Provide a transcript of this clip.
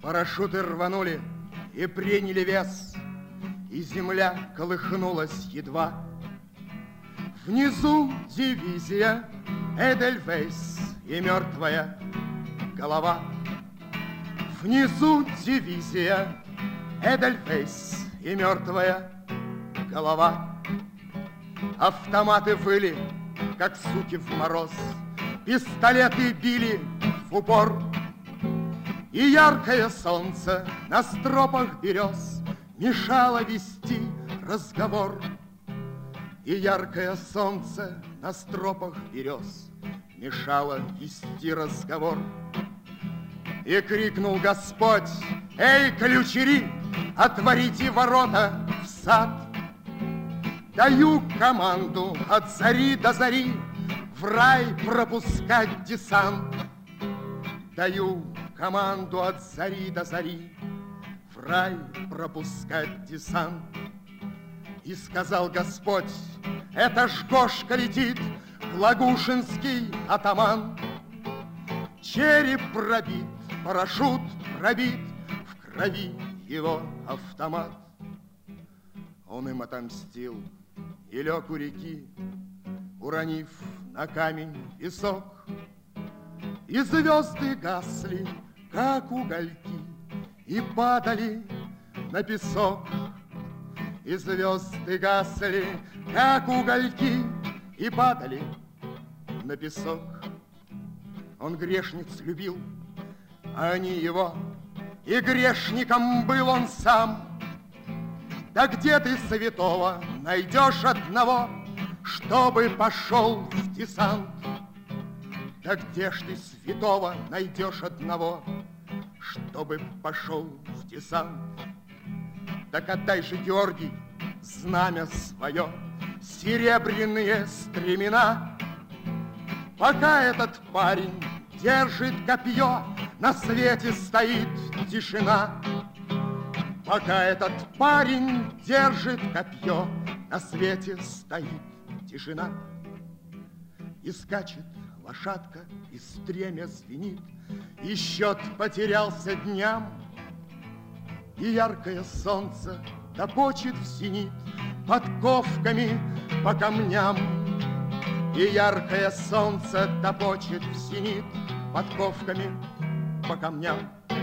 Парашюты рванули и приняли вес, и земля колыхнулась едва. Внизу дивизия Эдельвейс и мертвая голова. Внизу дивизия Эдельвейс и мертвая голова. Автоматы выли, как суки в мороз, пистолеты били в упор, и яркое солнце на стропах берез мешало вести разговор. И яркое солнце на стропах берез мешало вести разговор. И крикнул Господь: «Эй, ключери, отворите ворота в сад! Даю команду от зари до зари в рай пропускать десант. Даю команду от зари до зари в рай пропускать десант». И сказал Господь: «Это ж Гошка летит, лагушинский атаман. Череп пробит, парашют пробит, в крови его автомат». Он им отомстил и лег у реки, уронив на камень песок. И звезды гасли, как угольки, и падали на песок. И звезды гасли, как угольки, и падали на песок. Он грешниц любил, а они его, и грешником был он сам. Да где ты святого найдешь одного, чтобы пошел в десант? Да где ж ты святого найдешь одного, чтобы пошел в десант? Так отдай же, Георгий, знамя свое, серебряные стремена. Пока этот парень держит копье, на свете стоит тишина. Пока этот парень держит копье, на свете стоит тишина. И скачет лошадка, и стремя звенит, и счет потерялся дням. И яркое солнце топочет в зенит подковками по камням. И яркое солнце топочет в зенит подковками по камням.